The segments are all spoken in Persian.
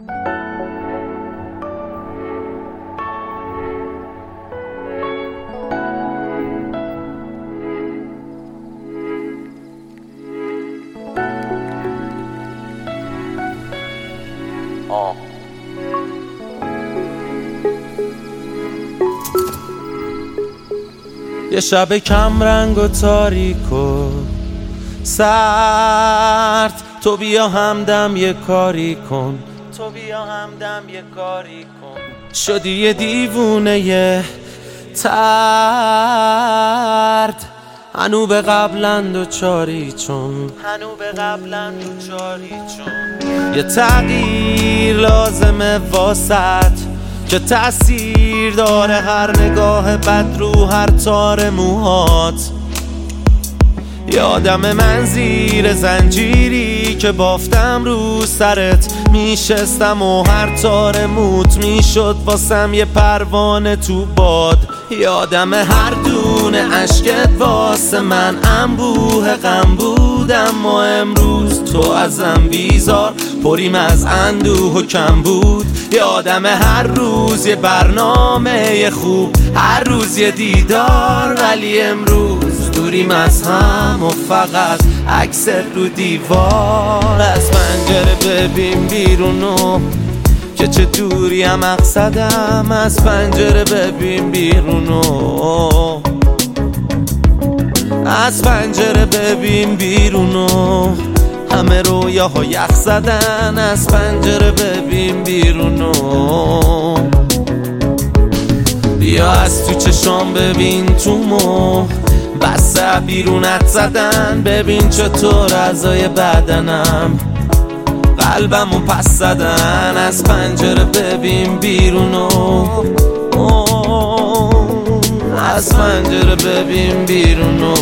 یه شب کم رنگ و تاریک و سرد، تو بیا همدم یه کاری کن، تو بیا همدم یه کاری کن. شدی یه دیوونه یه ترد، هنو به قبلند و چاری چون، هنو به قبلند و چاری چون. یه تغییر لازمه واسط که تأثیر داره هر نگاه بد رو هر تار موهات. یادم من زیر زنجیری که بافتم رو سرت میشستم و هر تار موت میشد واسم یه پروانه تو باد. یادم هر دونه عشقت واسه من انبوه غم بود، اما امروز تو ازم بیزار پریم از اندوه و کم بود. یادم هر روز یه برنامه خوب، هر روز یه دیدار، ولی امروز دوریم از هم و فقط عکست رو دیوار. از پنجره ببین بیرونو که چه دوری هم مقصدم، از پنجره ببین بیرونو، از پنجره ببین بیرونو. همه رویاها یخ زدن، از پنجره ببین بیرونو. بیا از تو چشام ببین تو مو، بسته بیرونت زدن. ببین چطور اعضای بدنم قلبمو پس زدن، از پنجره ببین بیرونو، از پنجره ببین بیرونو.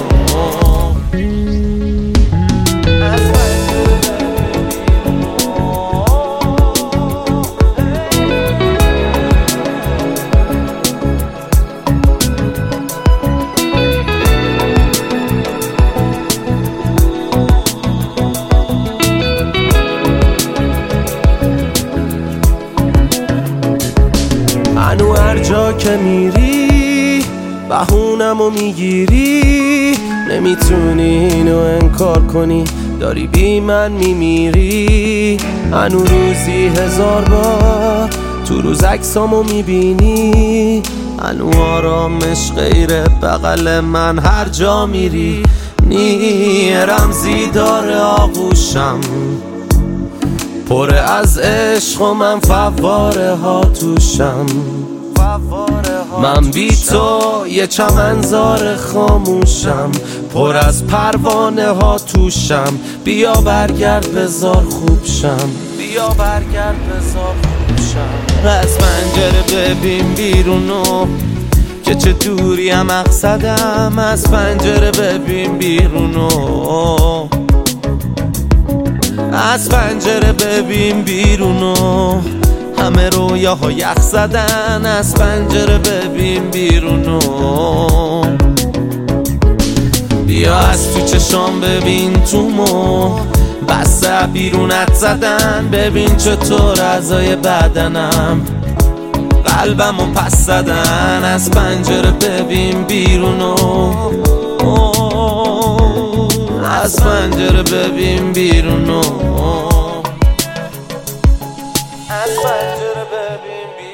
هنو هر جا که میری بهونمو میگیری، نمیتونی اینو انکار کنی، داری بی من میمیری. هنو روزی 1000 بار تو روز عکسامو میبینی، هنو آرامش غیر بغل من هر جا میری. رمزی داره آغوشم پر از عشق و من فواره ها توشم. من بی تو یه چمنزار خاموشم پر از پروانه ها توشم. بیا برگرد بذار خوب شم، بیا برگرد بذار خوب شم. از پنجره ببین بیرونو که چه دوری هم مقصدم، از پنجره ببین بیرونو، از پنجره ببین بیرونو. همه رویاها یخ زدن، از پنجره ببین بیرونو. بیا از تو چشام ببین تو مو، بسته بیرونت زدن. ببین چطور اعضای بدنم قلبمو پس زدن، از پنجره ببین بیرونو، از پنجره ببین بیرونو، از پنجره ببین بیرونو.